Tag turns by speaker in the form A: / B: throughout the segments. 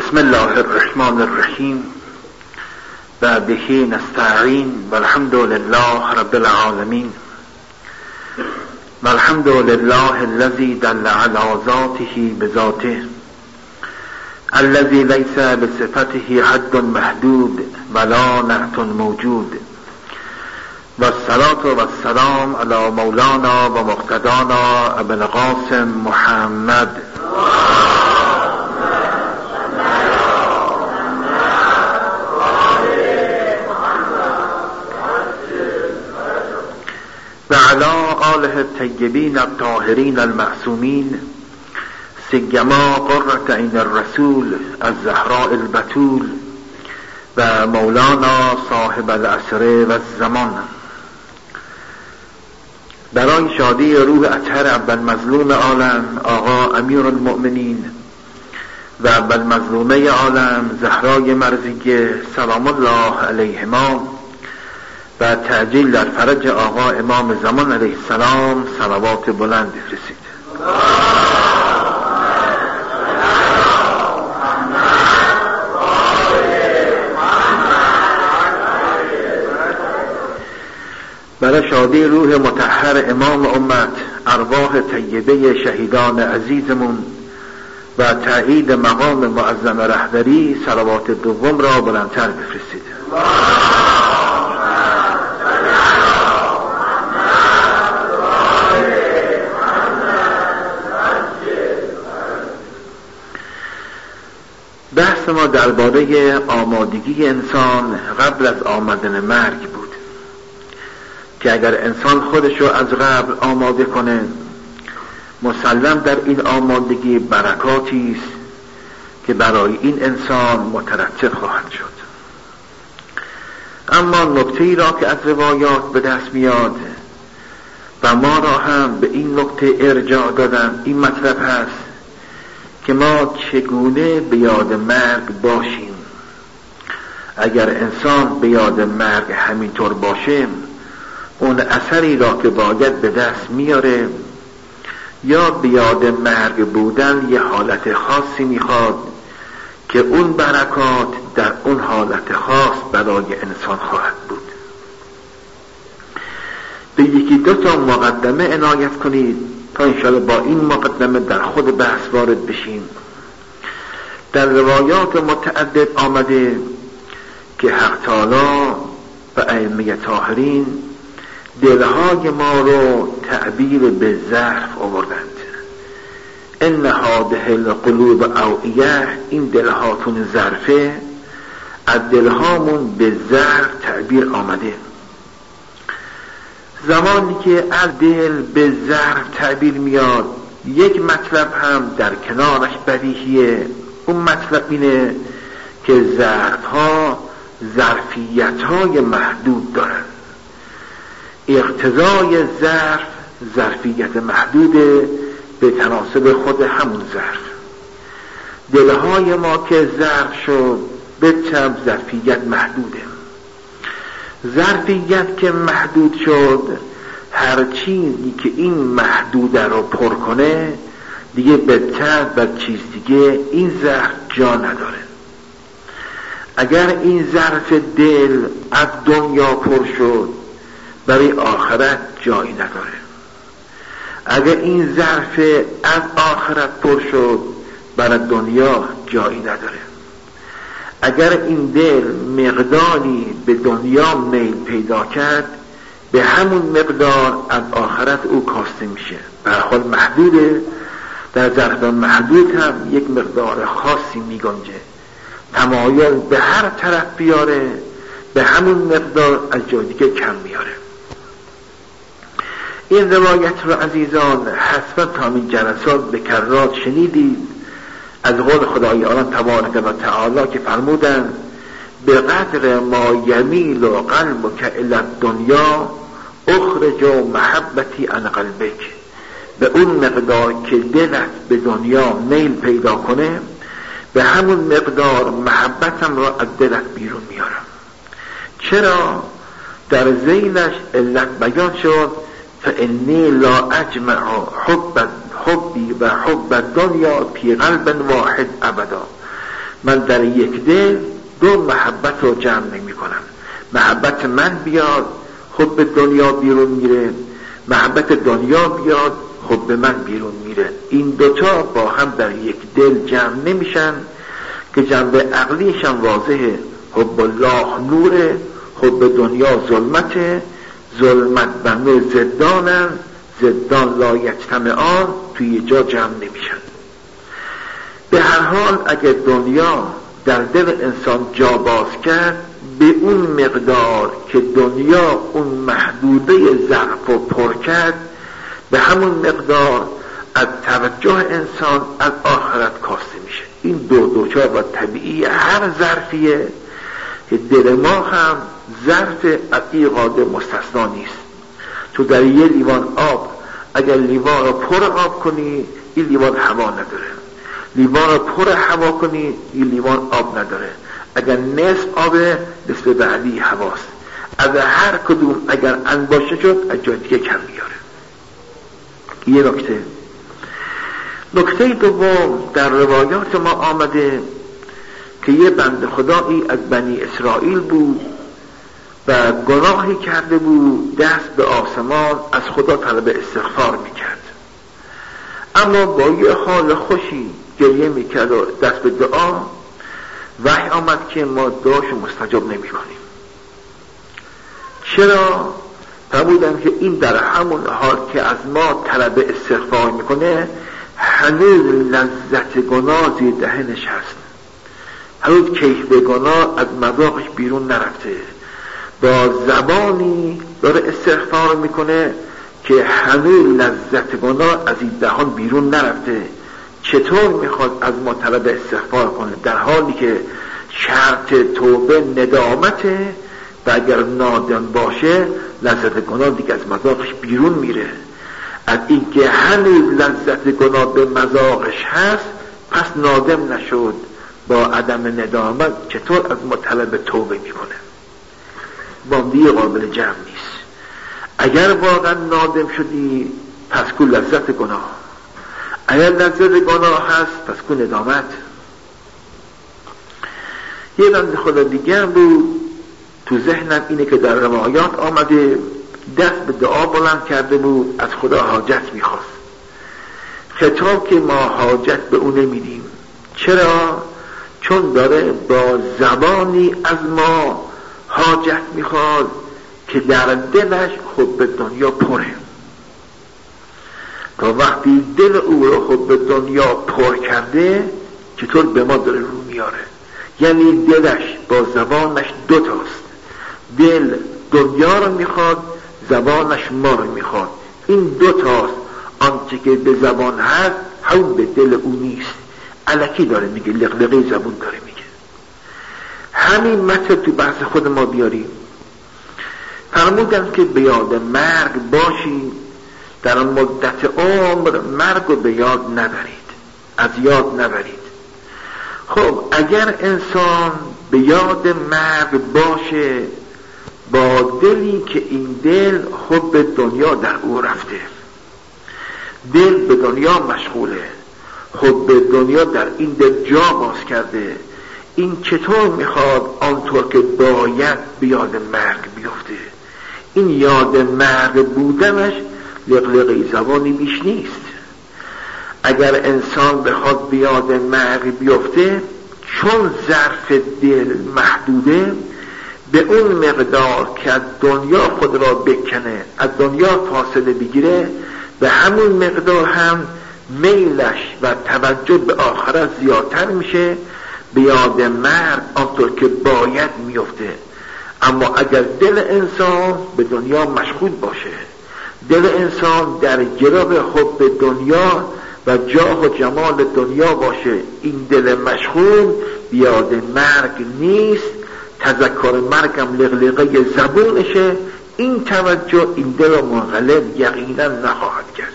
A: بسم الله الرحمن الرحیم و بهی نستعین والحمد لله رب العالمین والحمد لله الذي دل على ذاته بذاته الذي ليس بصفته حد محدود ولا نعت موجود والصلاة والسلام على مولانا و مقتدانا ابو القاسم محمد و علی آله الطیبین الطاهرین المعصومین سیما قرة عین الرسول الزهراء البتول و مولانا صاحب العصر و الزمان. برای شادی روح اطهر اول مظلوم عالم آقا امیر المؤمنین و اول مظلومه عالم زهرای مرضیه سلام الله علیهما و تعجیل در فرج آقا امام زمان علیه السلام صلوات بلند بفرستید. برای شادی روح مطهر امام امت ارواح طیبه شهیدان عزیزمون و تأیید مقام معظم رهبری صلوات دوم را بلندتر بفرستید. بحث ما درباره آمادگی انسان قبل از آمدن مرگ بود که اگر انسان خودش رو از قبل آماده کنه مسلم در این آمادگی برکاتی است که برای این انسان مترتب خواهد شد. اما نکته‌ای را که از روایات به دست میاد و ما را هم به این نکته ارجاع دادن این مطلب هست که ما چگونه به یاد مرگ باشیم. اگر انسان به یاد مرگ همینطور باشه اون اثری را که باید به دست میاره یا به یاد مرگ بودن یه حالت خاصی میخواد که اون برکات در اون حالت خاص برای انسان خواهد بود. به یکی دو تا مقدمه عنایت کنید تا انشاءالله با این مقدمه در خود بحث وارد بشیم. در روایات متعدد آمده که حق تعالی و ائمه طاهرین دلهای ما رو تعبیر به ظرف آوردند. ان هذه القلوب اوعیه، این دلهاتون ظرفه، از دلهامون به ظرف تعبیر آمده. زمانی که از دل به ظرف تعبیر میاد یک مطلب هم در کنارش بدیهیه. اون مطلب اینه که ظرفها ظرفیت‌های محدود دارن. اقتضای ظرف ظرفیت محدوده به تناسب خود همون ظرف. دلهای ما که ظرف شد به طب ظرفیت محدوده. ظرفیت که محدود شد هر چیزی که این محدوده رو پر کنه دیگه به طب و چیز دیگه این ظرف جا نداره. اگر این ظرف دل از دنیا پر شد برای آخرت جایی نداره. اگر این ظرف از آخرت پر شد برای دنیا جایی نداره. اگر این دل مقداری به دنیا میل پیدا کرد به همون مقدار از آخرت او کاسته میشه. به هر حال محدوده. در ظرف محدود هم یک مقدار خاصی میگنجه. تمایل به هر طرف بیاره به همون مقدار از جای دیگه کم میاره. این روایت رو عزیزان حتما تا این جلسات به کرات شنیدید از قول خدای آن تبارک و تعالی که فرمودند به قدر ما یمیل و قلبک الی الدنیا اخرج محبتی عن قلبک. به اون مقدار که دلت به دنیا میل پیدا کنه به همون مقدار محبتم را از دلت بیرون میارم. چرا؟ در ذیلش علت بیان شد فانی لا اجمع حبی و حب دنیا فی قلب واحد ابدا. من در یک دل دو محبت رو جمع نمی کنم. محبت من بیاد خب به دنیا بیرون میره، محبت دنیا بیاد خب به من بیرون میره. این دوتا با هم در یک دل جمع نمیشن که جنبه عقلیشم واضحه. حب الله نوره، حب دنیا ظلمته، ظلمت بنو زدانن، زدان لا یجتمعان، توی جا جمع نمیشن. به هر حال اگر دنیا در دل انسان جا باز کرد، به اون مقدار که دنیا اون محدوده ظرف رو پر کرد، به همون مقدار از توجه انسان از آخرت کاسته میشه. این دوچار و طبیعی هر ظرفیه که دل ما هم ظرف از این قاعده مستثنا نیست. تو در یه لیوان آب اگر لیوان رو پر آب کنی، این لیوان هوا نداره. لیوان رو پر هوا کنی، این لیوان آب نداره. اگر نصف آبه، نصف بعدی هواست. از هر کدوم اگر انباشته شد از جای دیگه کم میاره. یه نکته دوم، در روایات ما آمده که یه بنده خدایی از بنی اسرائیل بود و گناهی کرده بود، دست به آسمان از خدا طلب استغفار میکرد، اما با یه حال خوشی گریه میکرد و دست به دعا. وحی آمد که ما دعاشو مستجاب نمیکنیم. چرا؟ فرمودن که این در همون حال که از ما طلب استغفار میکنه، هنوز لذت گناه زیر دهنش هست، هنوز کیف به گناه از مذاقش بیرون نرفته. با زبانی داره استغفار میکنه که هنوز لذت گناه از این دهان بیرون نرفته. چطور میخواد از ما طلب استغفار کنه در حالی که شرط توبه ندامته و اگر نادم باشه لذت گناه دیگه از مذاقش بیرون میره؟ از اینکه هنوز لذت گناه به مذاقش هست پس نادم نشد، با عدم ندامت چطور از ما طلب توبه میکنه؟ باندی قابل جمع نیست. اگر واقعا نادم شدی پس کو لذت گناه، اگر لذت گناه هست پس کو ندامت. یه بنده خدا دیگر بود تو ذهنم اینه که در روایات آمده، دست به دعا بلند کرده بود، از خدا حاجت میخواست. خطاب که ما حاجت به اون نمیدیم. چرا؟ چون داره با زبانی از ما حاجت میخواد که در دلش خود به دنیا پره. تا وقتی دل او رو خود به دنیا پر کرده چطور به ما داره رو میاره؟ یعنی دلش با زبانش دوتاست. دل دنیا رو میخواد، زبانش ما رو میخواد. این دوتاست. آنچه که به زبان هست همون به دل او نیست. الکی داره میگه، لغلقه زبون داره میگه. همین مطلب تو بحث خود ما بیاریم. فرمودن که به یاد مرگ باشید، در مدت عمر مرگ رو به یاد نبرید، از یاد نبرید. خب اگر انسان به یاد مرگ باشه با دلی که این دل خود به دنیا در او رفته، دل به دنیا مشغوله، خود به دنیا در این دل جا باز کرده، این چطور میخواد آنطور که باید به یاد مرگ بیفته؟ این یاد مرگ بودنش لغلقه زبانی بیش نیست. اگر انسان بخواد به یاد مرگ بیفته، چون ظرف دل محدوده، به اون مقدار که از دنیا خود را بکنه، از دنیا فاصله بگیره، به همون مقدار هم میلش و توجه به آخرت زیادتر میشه، به یاد مرگ آنطور که باید میفته. اما اگر دل انسان به دنیا مشغول باشه، دل انسان در گرو خود به دنیا و جاه و جمال دنیا باشه، این دل مشغول بیاد مرگ نیست، تذکر مرگم لغلقه زبونشه، این توجه این دل منقلب یقینا نخواهد کرد.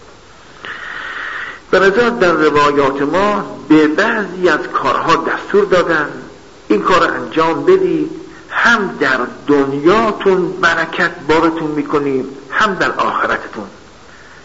A: به نظر در روایات ما به بعضی از کارها دستور دادن، این کار انجام بدید، هم در دنیاتون برکت بارتون میکنیم، هم در آخرتتون.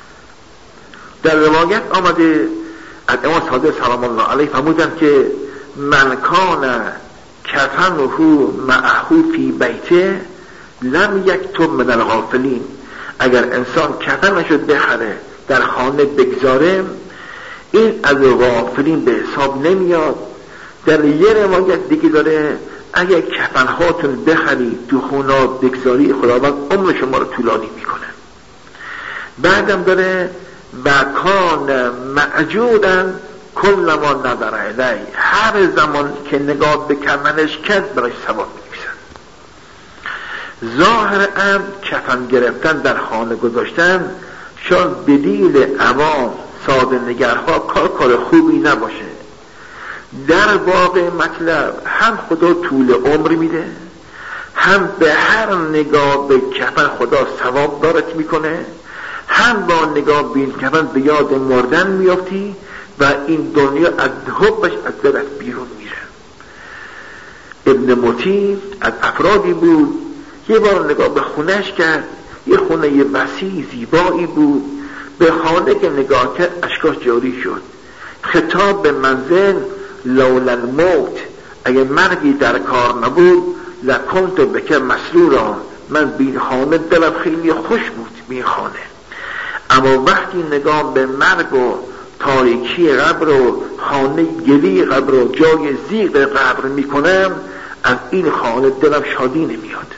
A: در روایت آمده از امام صادق سلام الله علیه فرمودن که من کان کفنه معه فی بیته لم یکتب من الغافلین، اگر انسان کفنشو بخره در خانه بگذاره این از غافلین به حساب نمیاد. در یه روایت دیگه داره اگر کفنهاتون بخرید تو خونه بگذاری خداوند عمر شما رو طولانی میکنه. بعدم داره و کان معجودن کل ما نظر الیه، هر زمان که نگاه به کفنش کرد برای ثواب می‌نویسن. ظاهر امر کفن گرفتن در خانه گذاشتن شاید به دلیل عوام ساده نگرها کار خوبی نباشه. در واقع مطلب هم خدا طول عمر میده، هم به هر نگاه به کفن خدا ثواب دارت میکنه، هم با نگاه به این کفن به یاد مردن میافتی و این دنیا از حبش از دلت بیرون میره. ابن مطیع از افرادی بود، یه بار نگاه به خونهش کرد، یه خونه وسیع زیبایی بود، به خانه که نگاه کرد اشکاش جاری شد. خطاب به منزل لولا الموت، اگه مرگی در کار نبود لکنت بک مسرورا، من بین خانه دلم خیلی خوش بود بین خانه، اما وقتی نگاه به مرگ و تاریکی قبر و خانه گلی قبر و جای زیغ قبر میکنم از این خانه دلم شادی نمیاد.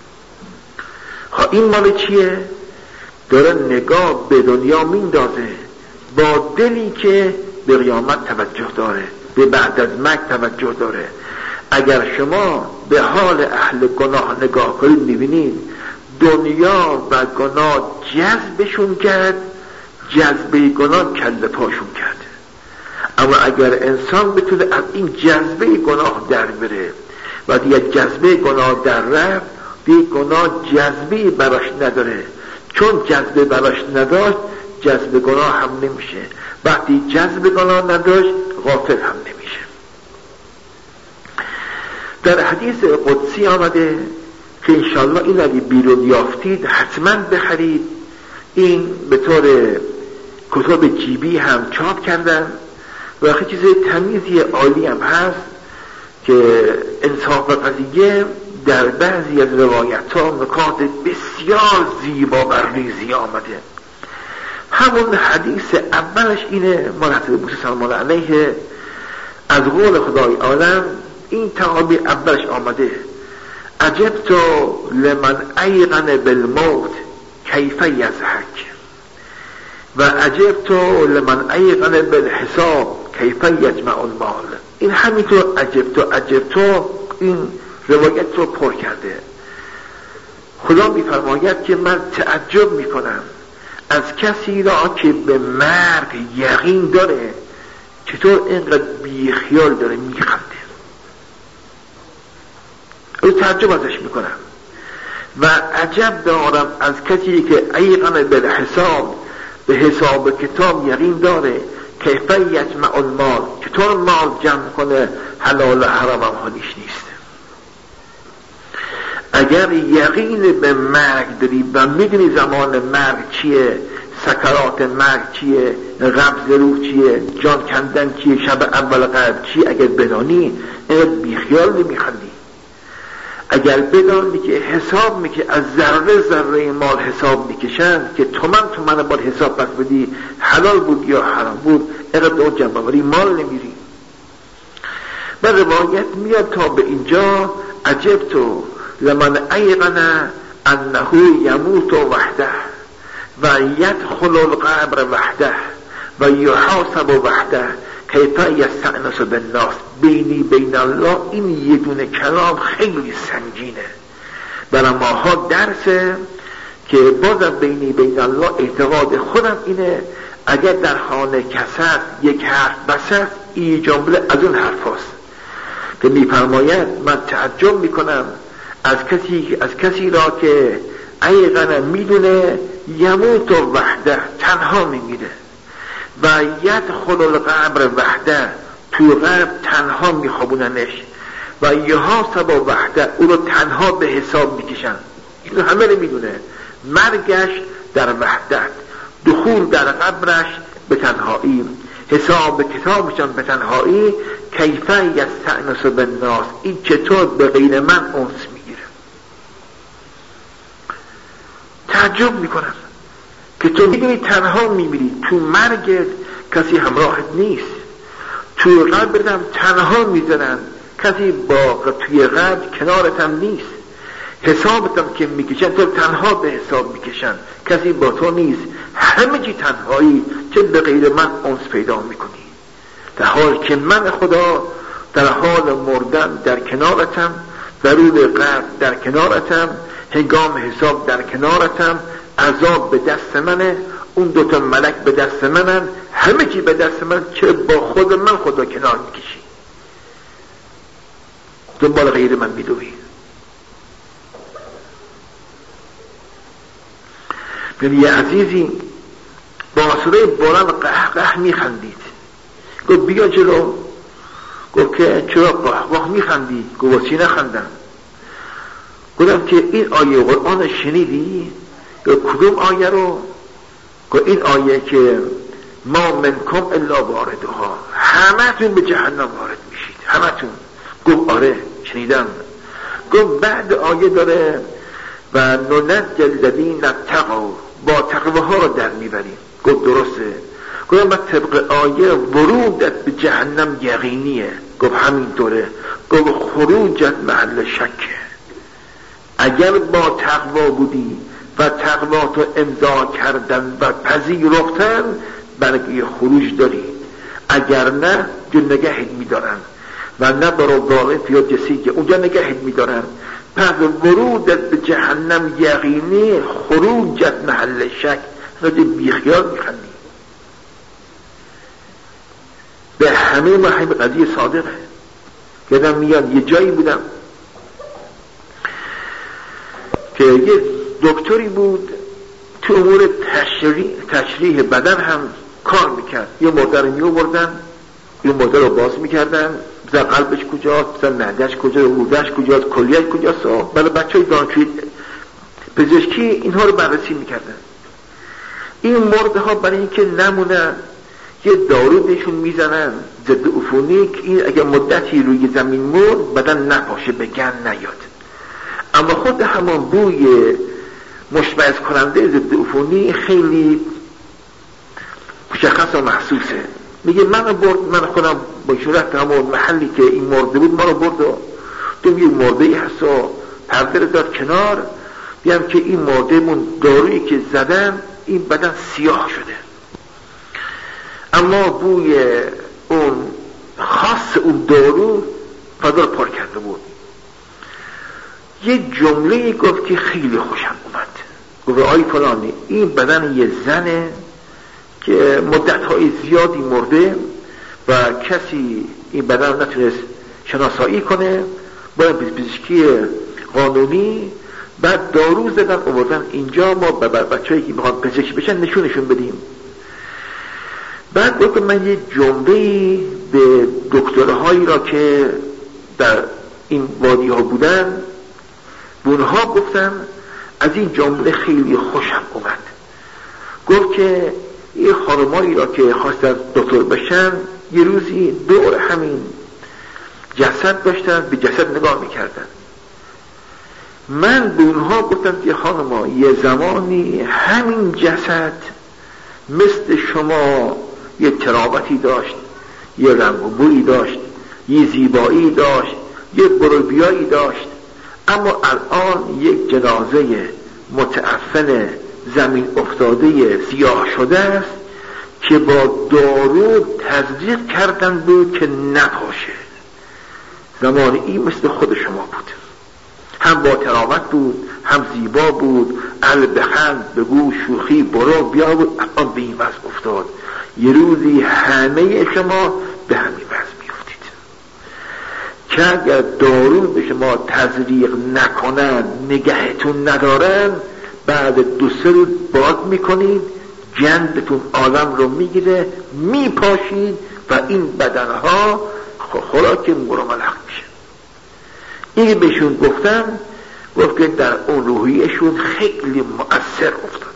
A: این مال چیه؟ داره نگاه به دنیا میندازه با دلی که به قیامت توجه داره، به بعد از مرگ توجه داره. اگر شما به حال اهل گناه نگاه کنید میبینید دنیا و گناه جذبشون کرد، جذبه گناه کله پاشون کرد. اما اگر انسان بتونه از این جذبه گناه در بره و دیگه جذبه گناه در رفت، دیگه گناه جذبه براش نداره، چون جذبه براش نداشت جذبه گناه هم نمیشه، وقتی جذبه گناه نداشت غافل هم نمیشه. در حدیث قدسی آمده که انشاءالله این اگه بیرون یافتید حتما بخرید. این به طور کتاب جیبی هم چاپ کردن و خیلی چیز تمیزی عالی هم هست که انصاف و قضیه در بعضی از روایت ها نکات بسیار زیبا و ریزی آمده. همون حدیث اولش اینه، مرحبا موسی سلمان علیه از قول خدای عالم این تعابیر اولش آمده عجبت لمن ایقن بالموت کیف یضحک و عجبت لمن ایقن بالحساب کیف یجمع المال. این همینطور عجبت این روایت رو پر کرده. خدا میفرماید که من تعجب میکنم از کسی را که به مرگ یقین داره چطور اینقدر بیخیال داره میخنده. او تعجب ازش میکنم و عجب دارم از کسی که ایقن به حساب، به حساب کتاب یقین داره کیف یجمع المال، چطور مال جمع کنه، حلال و حرام هم حالیش نیست. اگر یقین به مرگ داری و میدونی زمان مرگ چیه، سکرات مرگ چیه، قبض روح چیه، جان کندن چیه، شب اول قبر چیه، اگر بدانی اینقدر بیخیال نمیخندی. اگر بدانی که حساب میکنه از ذره ذره مال حساب میکشن که تومن باید حساب پس بدی حلال بود یا حرام بود، اینقدر اون جنبوری مال نمیری. و روایت میاد تا به اینجا عجبتو لمن ایقن انه یموت وحده و یدخل القبر وحده و یحاسب وحده کیف یستأنس بالناس. بینی بین الله این یه دونه کلام خیلی سنگینه، برای ماها درسه که بازم بینی بین الله اعتقاد خودم اینه اگر در خانه کسد یک حرف بسد این جمله از اون حرف هست که میفرماید من تعجب میکنم از کسی را که ایقن میدونه یموت وحده، تنها میمیره و یدخل القبر وحده، تو قبر تنها میخوابوننش و یحاسب وحده، او رو تنها به حساب میکشن. اینو همه رو میدونه. مرگش در وحدت، دخول در قبرش به تنهایی، حساب کتابشان به تنهایی کیفه یستأنس بالناس، این چطور به غیر من انس میگیره. تعجب میکنم که تو میدونی تنها میمیری، تو مرگت کسی همراهت نیست، تو قبرم تنها میزنن، کسی با توی قبر کنارت هم نیست، حسابتم که میکشن تو تنها به حساب میکشن، کسی با تو نیست، همه چی تنهایی، چه به غیر من انس پیدا میکنی، در حال که من خدا در حال مردن در کنارتم، درون قبر در کنارتم، هنگام حساب در کنارتم، عذاب به دست منه، اون دوتا ملک به دست منن، همه چی به دست من، که با خود من خدا کنار میکشی، دنبال غیر من میدوی. یه عزیزی با صدای بلند قهقه میخندید، گفت بیا جلو. گفت که چرا قهقه میخندی؟ گفت واسه نخندم. گفتم که این آیه قرآن شنیدی؟ گفت کدوم آیه رو؟ گفت این آیه که ما منکم الا واردها، همتون به جهنم وارد میشید، همتون. گفت آره شنیدم. گفت بعد آیه داره و ننجی الذین اتقوا، با تقواها رو در میبریم. گفت درسته. گفتم طبق آیه ورودت به جهنم یقینیه. گفت همینطوره. گفت خروجت محل شکه، اگر با تقوا بودی و تقوا تو امضا کردن و پذیرفتن برای خروج داری، اگر نه جو نگهت میدارن و نه برو واقف یا جسیگه اونجا نگهت میدارن. پس ورودت به جهنم یقینی، خروجت محل شک. راجع بیخیال میخندی. به همه ما همه قضیه صادقه. یادم میاد یه جایی بودم که یه دکتری بود تو امور تشریح بدن هم کار میکرد. یه مرده رو میوردن، یه مرده رو باز میکردن، بزن قلبش کجاست، بزن معده‌اش کجاست، روده‌اش کجاست، کلیه‌اش کجاست. برای بچه‌های دانشجوی پزشکی اینها رو بررسی میکردن. این مرده ها برای اینکه نمونن یه دارو بهشون میزنن ضد عفونی که این اگه مدتی روی زمین مرد بدن نپاشه، به گند نیاد. اما خود همان بوی مشمئز کننده ضد عفونی خیلی مشخص و محسوسه. میگه من خودم با شورت همون محلی که این مرده بود ما رو برد و تو یه مرده هست و پرده داد کنار، بیام که این مرده مون دارویی که زدن این بدن سیاه شده، اما بوی اون خاص اون دارو فضا پر کرده بود. یه جمله گفت که خیلی خوشم اومد. گفت آی فلانی، این بدن یه زنه که مدت‌های زیادی مرده و کسی این بدن نتونست شناسایی کنه، باید پزشکی قانونی بعد دارو زدن آوردن اینجا، ما بچه‌ای که میخوان پزشک بشن نشونشون بدیم. بعد گفت من یه جمله‌ای به دکترهایی را که در این وادی ها بودن به اونها گفتم، از این جمله خیلی خوشم اومد. گفت که این خانمایی را که خواستن دکتر بشن یه روزی دور همین جسد داشتن، به جسد نگاه میکردن. من به اونها گفتم که خانما یه زمانی همین جسد مثل شما یه تراوتی داشت، یه رنگ و بویی داشت، یه زیبایی داشت، یه بروبیایی داشت، اما الان یک جنازه متعفن زمین افتاده سیاه شده است که با دارو تزریق کردن بود که نپاشه. زمان این مثل خود شما بود، هم با تراوت بود، هم زیبا بود، البخند بگو شوخی برو بیا بود، الان به این وضع افتاد. یه روزی همه شما به همین وضع میافتید که اگر دارو به شما تزریق نکنن، نگهتون ندارن، بعد 2-3 روز باز میکنید، جنبتون عالم رو میگیره، میپاشید و این بدنها خوراک مرملق میشه. این بهشون گفتم، گفت که در اون روحیشون خیلی مؤثر افتاد،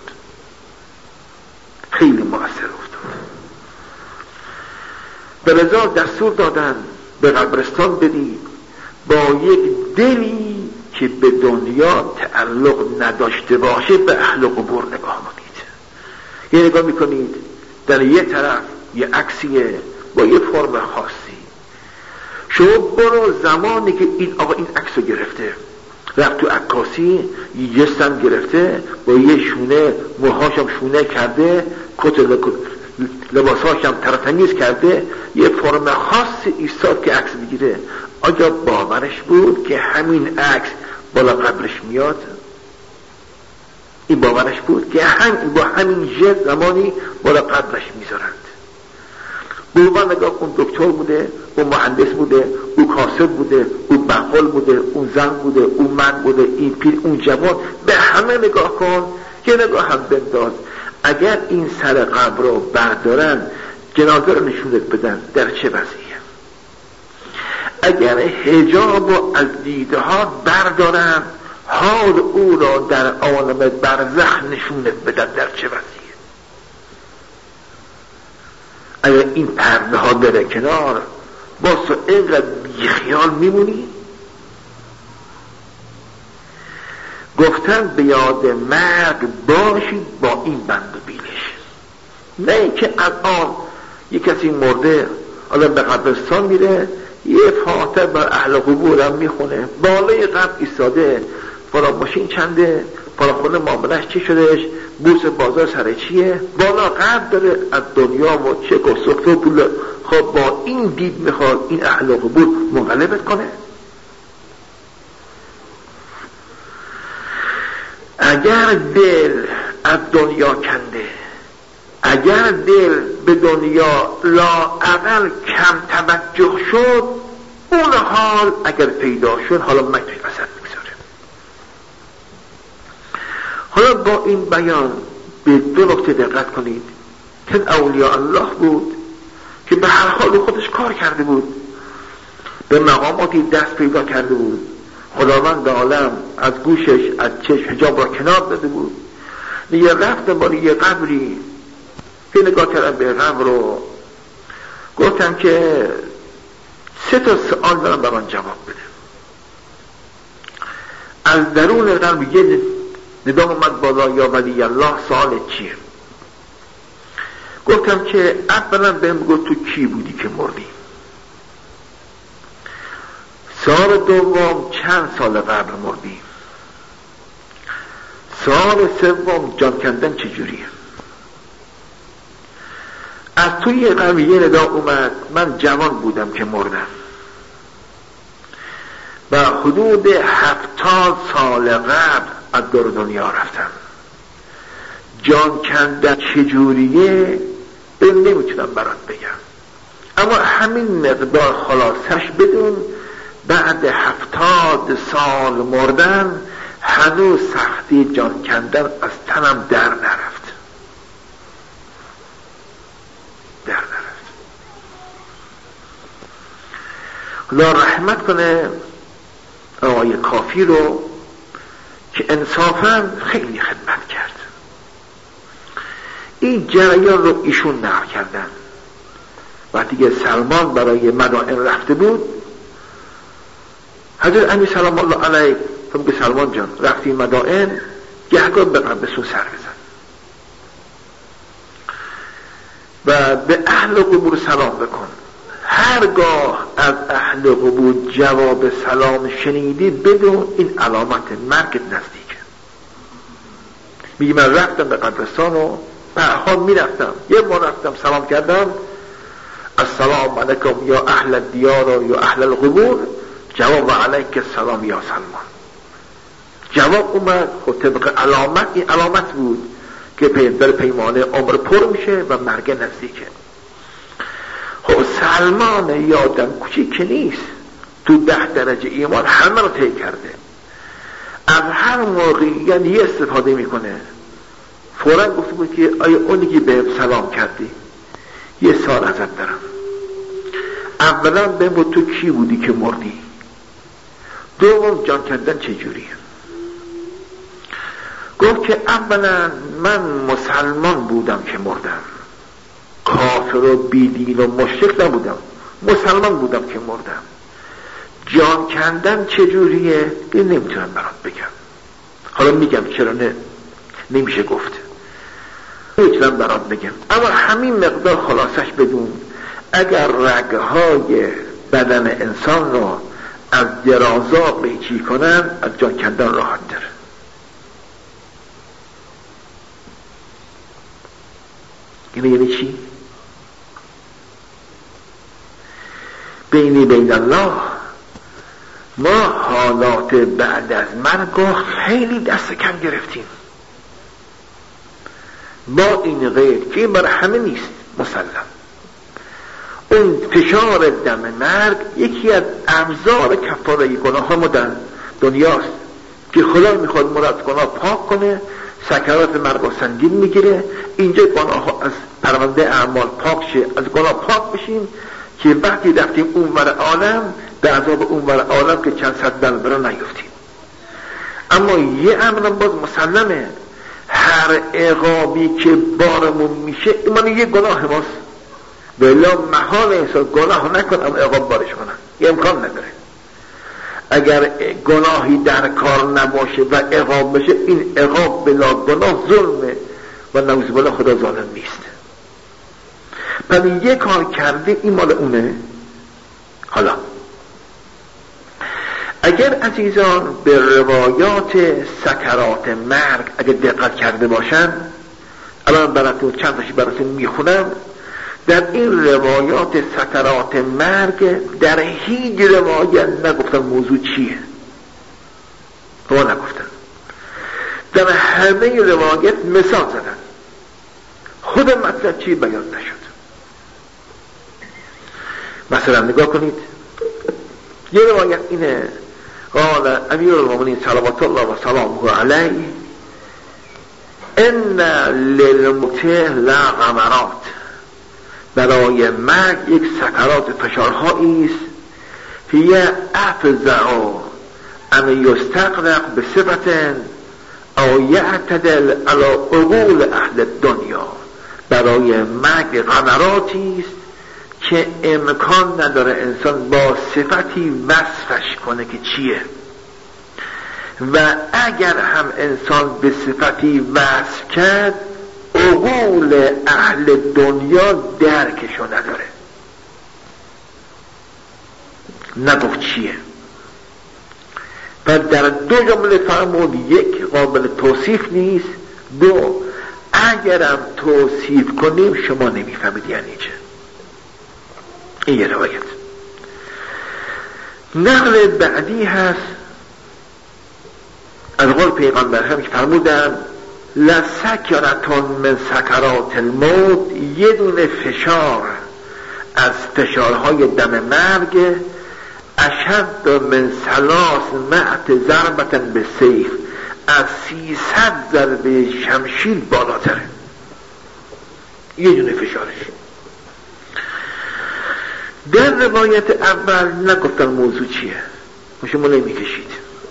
A: خیلی مؤثر افتاد. به رضا دستور دادن به قبرستان بدید با یک دلی که به دنیا تعلق نداشته باشه به اهل قبور نگاه کنید. یه نگاه میکنید در یه طرف یه عکسیه با یه فرم خاصی، شما برو زمانی که این آقا این عکس رو گرفته رفت تو عکاسی یه جسم گرفته با یه شونه موهاشم شونه کرده کت لباسهاشم ترتمیز کرده یه فرم خاصی ایستاد که عکس بگیره، آیا باورش بود که همین عکس بالا قبرش میاد؟ این باورش بود که با همین جد زمانی بالا قبرش میذارند؟ بروان نگاه اون دکتر بوده، اون مهندس بوده، اون کاسب بوده، اون بقال بوده، اون زن بوده، اون من بوده، این پیر، اون جوان، به همه نگاه کن که نگاه هم بنداز. اگر این سر قبر رو بردارن جنازه رو نشونت بدن در چه وضعیه؟ اگر حجاب رو از دیده ها بردارن حال او را در عالم برزخ نشونت بدن در چه وضعیه؟ اگر این پرده ها بره کنار باز تو اینقدر بیخیال میمونی؟ گفتن به یاد مرگ باشید با این بند و بیلش، نه اینکه الان یه کسی مرده حالا به قبرستان میره یه فاتحه بر اهل قبور هم میخونه، بالای قبر ایستاده فلان ماشین چنده، فلان خونه معاملش چی شدهش، بورس بازار سر چیه، بالا قبر داره از دنیا و چک و سخت و پول. خب با این دید میخواد این اهل قبور منقلبت کنه؟ اگر دل از دنیا کنده، اگر دل به دنیا لااقل کم توجه شد، اون حال اگر پیدا شد حالا من توی وسط میگذاره. حالا با این بیان به دو نکته دقت کنید که اولیاء الله بود که به هر حال خودش کار کرده بود، به مقاماتی دست پیدا کرده بود، خداوند عالم از گوشش از چشم حجاب را کنار داده بود. دیگه رفتم با یه قبری که نگاه کردم به قبر رو گفتم که 3 سوال دارم برام جواب بده. از درون قلب یه ندام اومد بالا یا ولی الله سوال چیه؟ گفتم که اولا بهم گفت تو کی بودی که مردی؟ سال دوم چند سال قبل مردی؟ سال سوم جان کندن چجوریه؟ از توی قلب یه ندا اومد من جوان بودم که مردم و حدود 70 سال قبل از دور دنیا رفتم. جان کندن چجوریه نمیتونم برات بگم، اما همین مقدار خلاصش بدون بعد 70 سال مردن هنوز سختی جان کندن از تنم در نرفت. خدا رحمت کنه آقای کافی رو که انصافاً خیلی خدمت کرد. این جریان رو ایشون نقل کردن. وقتی که سلمان برای مدائن رفته بود حضرت امیر سلام الله علیه فرمود که سلمان جان رفتی مدائن گهگاه به قبرستون سر بزن و به اهل قبور سلام بکن. هرگاه از اهل قبور جواب سلام شنیدی بدون این علامت مرگ نزدیکه. میگه من رفتم به قبرستان و بعدها میرفتم یه بار رفتم سلام کردم السلام علیکم یا اهل الدیار یا اهل القبور، جواب علیک السلام یا سلمان. جواب اومد خود طبق علامت، این علامت بود که در پیمانه عمر پر میشه و مرگ نزدیکه. خب سلمان یادم کوچیک نیست، تو 10 درجه ایمان همه رو طی کرده. از هر موقعیت یه استفاده میکنه. فوراً گفته بود که آیا اونی که به سلام کردی یه سال ازت دارم، اولا بگو تو کی بودی که مردی، دوم جان کندن چجوریه. گفت که اولا من مسلمان بودم که مردم، کافر و بیدین و مشرک نبودم، مسلمان بودم که مردم. جان کندن چجوریه؟ نمیتونم برات بگم. حالا میگم چرا نمیشه گفت، نمیتونم برات بگم، اما همین مقدار خلاصش بدون. اگر رگهای بدن انسان رو از درازا قیچی کنن، از جان کندن راحت تر. یعنی چی؟ بینی بین الله، ما حالات بعد از مرگ خیلی دست کم گرفتیم با این غیر که برای همه نیست مسلم. اون فشار دم مرگ یکی از ابزار کفاره گناه ما در دنیاست که خدا میخواد مراد گناه پاک کنه، سکرات مرگ و سنگین میگیره. اینجا گناه ها از پرونده اعمال پاک شه، از گناه پاک بشیم که وقتی رفتیم اونور عالم به عذاب اونور عالم که چند صد دلبرا نیفتیم. اما یه امرم باز مسلمه، هر عقابی که بارمون میشه ایمان یه گناه ماست، بلا محال انسان گناه نکنم عقاب بارش کنم، یه امکان نداره. اگر گناهی در کار نباشه و عقاب بشه، این عقاب بلا گناه ظلمه و نعوذ بالله خدا ظالم نیست. پس یه کار کرده این مال اونه. حالا اگر عزیزان به روایات سکرات مرگ اگر دقت کرده باشن، الان براتون چند تاشی براتون میخونم. در این روایات سکرات مرگ در هیچ روایت نگفتن موضوع چیه، هوا نگفتن. در همه روایت مثال زدن، خود مطلب چی بیان نشد. مثلا نگاه کنید، یه روایت اینه، قال امیر المؤمنین صلوات الله و سلامه علیه ان للموت لغمرات، برای مرگ یک سکرات فشارهایی است، هی افزع ان یستغرق بصفت او یعتدل علی عقول اهل دنیا. برای مرگ غمراتی است که امکان نداره انسان با صفتی وصفش کنه که چیه، و اگر هم انسان به صفتی وصف کرد عقول اهل دنیا درکشو نداره، نگفت چیه. و در دو جمله فرمود، یک قابل توصیف نیست، دو اگرم توصیف کنیم شما نمیفهمید یعنی چه. این یه روایت. نقل بعدی هست از قول پیغمبر هم که فرمودن لسکرتون من سکرات الموت، یه دونه فشار از فشارهای دم مرگ اشد من 300 ضربة بالسیف، از 300 ضربه شمشیر بالاتره یه دونه فشارش. در روایت اول نگفتن موضوع چیه، شما نمیکشید.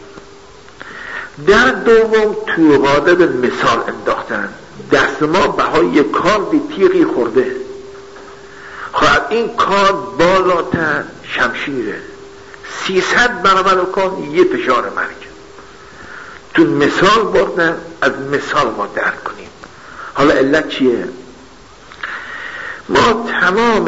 A: در دوم تو قادر مثال انداختن، دست ما بهای کار به تیغی خورده، خواهد این کار بالاتر شمشیره، 300 برابر کن یه فشار مرگ. تو مثال بردن، از مثال ما درک کنیم. حالا علت چیه؟ ما تمام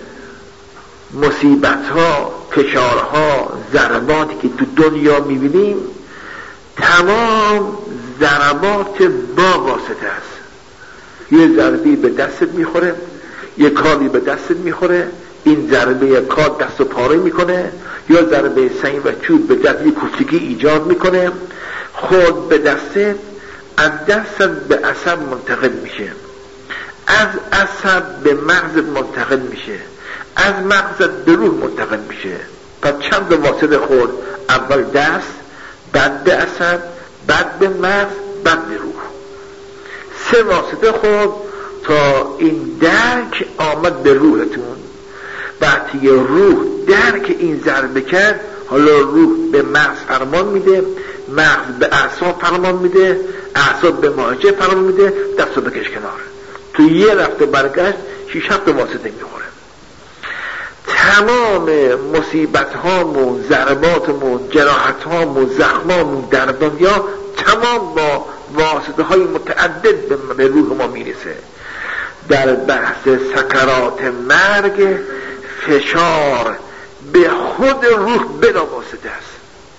A: مصیبت ها، فشارها، ضرباتی که تو دنیا میبینیم تمام ضربات با واسطه است. یه ضربی به دستت میخوره، یه کاری به دستت میخوره، این ضربه کار دست و پاره میکنه، یا ضربه سنگ و چوب به دست یه کوفتگی ایجاد میکنه، خود به دستت، از دستت به عصب منتقل میشه، از عصب به مغزت منتقل میشه، از مغزت به روح منتقل میشه. پس چند واسطه خورد، اول دست، بعد به عصب، بعد به مغز، بعد به روح. 3 واسطه خورد تا این درک آمد به روحتون. وقتی روح درک این ضربه کرد، حالا روح به مغز فرمان میده، مغز به اعصاب فرمان میده، اعصاب به ماهیچه فرمان میده، دستو بکش کنار. تو یه رفته برگشت 6-7 واسطه میخوره. تمام مصیبت هامون، ضرباتمون، جراحت هامون، زخمامون در دنیا تمام با واسطه های متعدد به روح ما میرسه. در بحث سکرات مرگ فشار به خود روح بلا واسطه است.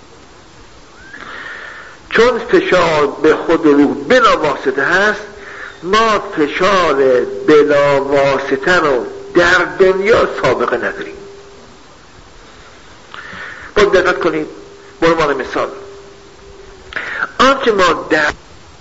A: چون فشار به خود روح بلا واسطه هست، ما فشار بلا واسطه رو در دنیا سابقه نداریم. با دقت کنید، به عنوان مثال آنچه ما در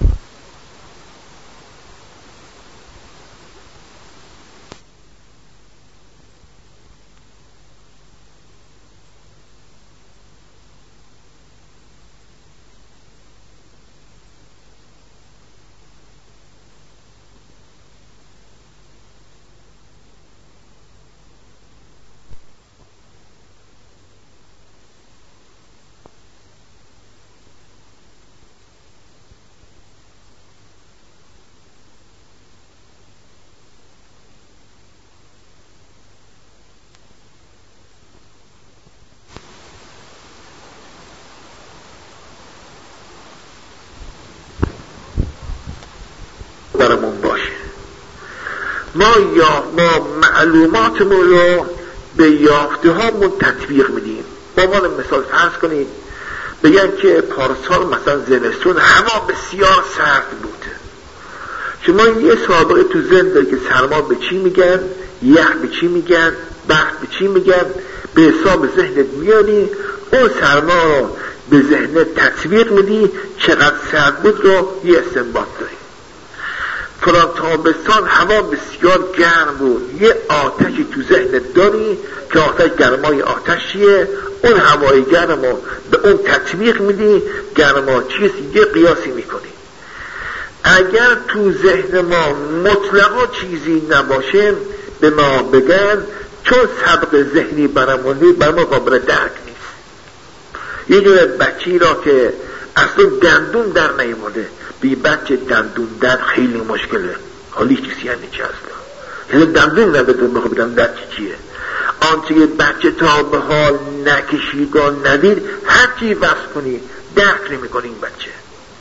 A: برامون باشه، ما معلوماتمون رو به یافته هامون تطبیق میدیم. با عنوان مثال فرض کنید بگن که پارسال مثلا زمستون هوا بسیار سرد بود. شما یه سابقه تو ذهن داری که سرما به چی میگن، یخ به چی میگن، برف به چی میگن، به حساب ذهنت میاری، اون سرما رو به ذهنت تطبیق میدی، چقدر سرد بود رو یه استنباط داری. فلان تابستان هوا بسیار گرم بود، یه آتشی تو ذهنت داری که آتش گرمای آتشیه، اون هوای گرم رو به اون تطبیق میدی، گرما چیست یه قیاسی میکنی. اگر تو ذهن ما مطلقا چیزی نباشه به ما بگن چون سبق ذهنی برامونی بر ما قابل درک نیست. یه دونه بچی را که اصلا دندون در نیامده، بی بچه دندون در خیلی مشکله، حالی چیزی یعنی چه اصلا یعنی دندون نداره، میخواه بدم در چیه. آنچه که بچه تا به حال نکشید و ندید هرچی وصف کنی درک نمی کنی این بچه.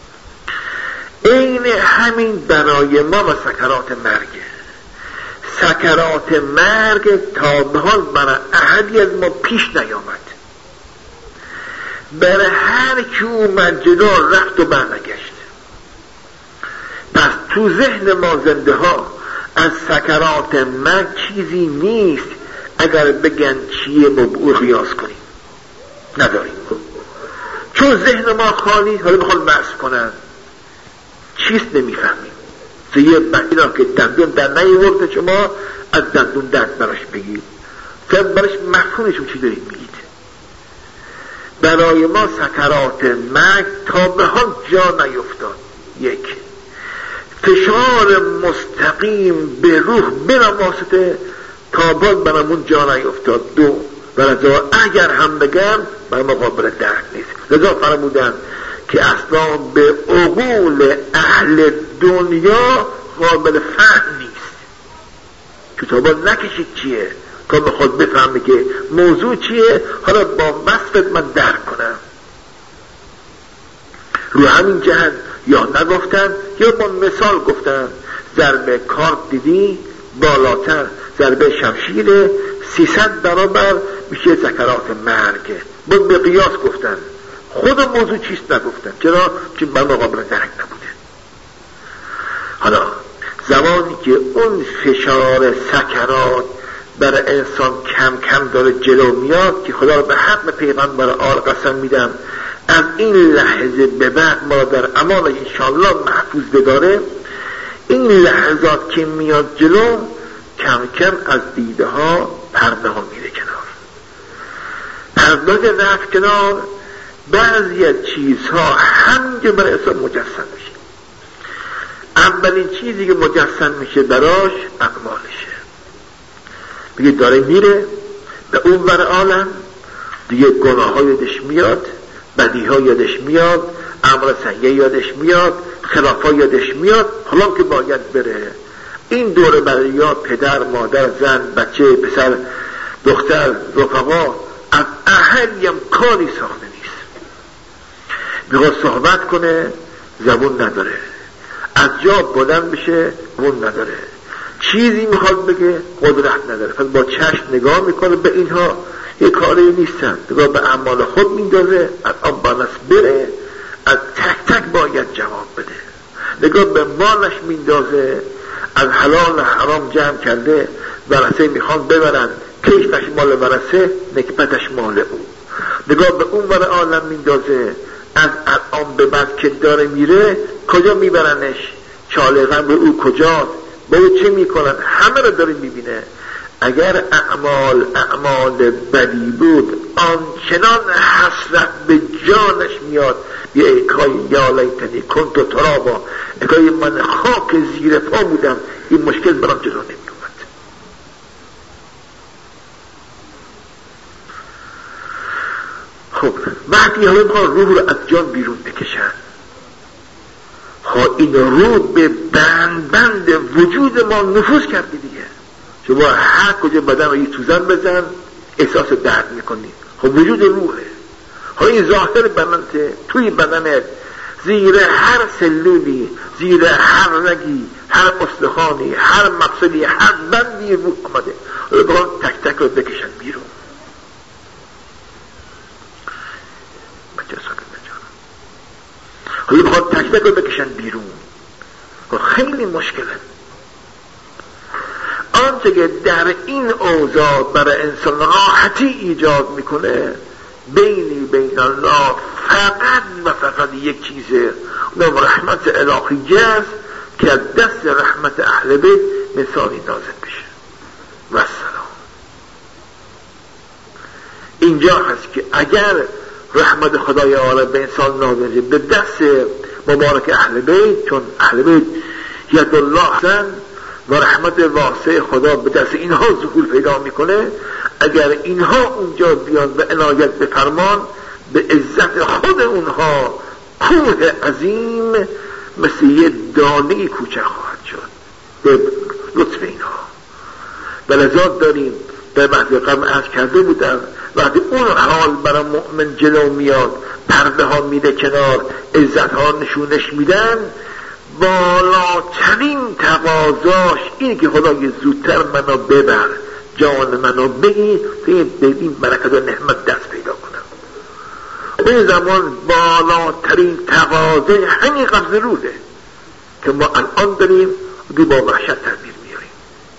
A: این همین برای ما و سکرات مرگه. سکرات مرگ تا به حال برای احدی از ما پیش نیامد، برای هر کی اومد جلو رفت و برنگشت. پس تو ذهن ما زنده ها از سکرات مرگ چیزی نیست اگر بگن چیه مبعو قیاس کنیم، نداریم. چون ذهن ما خالی، حالا بخواد بحث کنن چیست نمیفهمیم. یه بچی را که دندون در نیورده شما از دندون درد براش بگید، فهم براش مفهومشون چی دارید میگید. برای ما سکرات مرگ تا به حال جا نیفتاد. یک، فشار مستقیم به روح بلا واسطه تا به حال برامون جا نیفتاد. دو، ولذا اگر هم بگم برای ما قابل درک نیست. لذا فرمودن که اصلا به عقول اهل دنیا قابل فهم نیست. کتابا نکشید چیه تا به خود بفهمه که موضوع چیه، حالا با وصفت من درک کنم. رو همین جهت یا نگفتن یا با مثال گفتن. ضربه کارت دیدی بالاتر ضربه شمشیر 300 برابر میشه سکرات مرگ. بود به قیاس گفتن، خود موضوع چیست نگفتن. چرا؟ چون بر مقابل درک نبوده. حالا زمانی که اون فشار سکرات برای انسان کم کم داره جلو میاد که خدا رو به حق پیغمبر آل قسم میدم از این لحظه به بعد ما در امان انشاءالله محفوظ بداره، این لحظات که میاد جلو کم کم از دیده ها پرده ها میره کنار. پرده رفت کنار، بعضی از چیزها همینجا برای انسان مجسم میشه. اولین چیزی که مجسم میشه براش اعمالشه. دیگه داره میره به اون ور عالم، دیگه گناه ها یادش میاد، بدی ها یادش میاد، امر سیئ یادش میاد، خلاف ها یادش میاد. حالا که باید بره این دوره برای یا پدر، مادر، زن، بچه، پسر، دختر رفقا از اهلی هم کاری ساخته نیست، میخواد صحبت کنه زبون نداره، از جا بلند بشه زبون نداره، چیزی میخواد بگه قدرت نداره، فقط با چشم نگاه میکنه به اینها، یه کاری نیستن، نگاه به اعمال خود میندازه، از آن بانس بره، از تک تک باید جواب بده، نگاه به مالش میندازه، از حلال حرام جمع کرده، ورثه میخوان ببرن، کیفش مال ورثه، نکبتش مال او، نگاه به اون ور عالم میندازه، از الان به بعد که داره میره کجا میبرنش، چاله غم او کجاست، با او چه میکنن، همه رو داره میبینه. اگر اعمال بدی بود آنچنان حسرت به جانش میاد، بیا ای کای یا لیتنی کنت ترابا، ای کای من خاک زیر پا بودم، این مشکل برام جلو نمی اومد. خب وقتی حالا میخوان روح رو از جان بیرون بکشن، این روح به بند وجود ما نفوذ کرده دیگه. شما هر کجا بدن رو یه سوزن بزن احساس درد میکنی، خب وجود روحه. این ظاهر بدنته، توی بدنت زیر هر سلولی، زیر هر رگی، هر استخوانی، هر مفصلی، هر بندی روح آمده، بخوان تک تک رو بکشن بیرون. بخوان تک تک رو بکشن بیرون، خیلی مشکله. آنچه که در این اوضاع برای انسان راحتی ایجاد میکنه بینی بین الله فقط و فقط یک چیزه، اونم رحمت الهی است که از دست رحمت اهل بیت مثالی نازل بشه و السلام. اینجا هست که اگر رحمت خدای عالم به انسان نازل به دست مبارک اهل بیت، چون اهل بیت ید الله هستن و رحمت واسع خدا به دست اینها ظهور پیدا میکنه، اگر اینها اونجا بیان و عنایت بفرمان، به عزت خود اونها کوه عظیم مثل یه دانه کوچک خواهد شد به لطف اینها. بلذات داریم در بعضی قبل عرض کرده بودم، وقتی اون حال برای مؤمن جلو میاد، پرده ها میده کنار، عزت ها نشونش میدن، بالاترین تقاضاش اینه که خدای زودتر منو ببر، جان منو بگی که ببین برکت و نعمت دست پیدا کنم. این زمان بالاترین تقاضای همین قبض روحه که ما الان داریم و با وحشت تعبیر میاریم.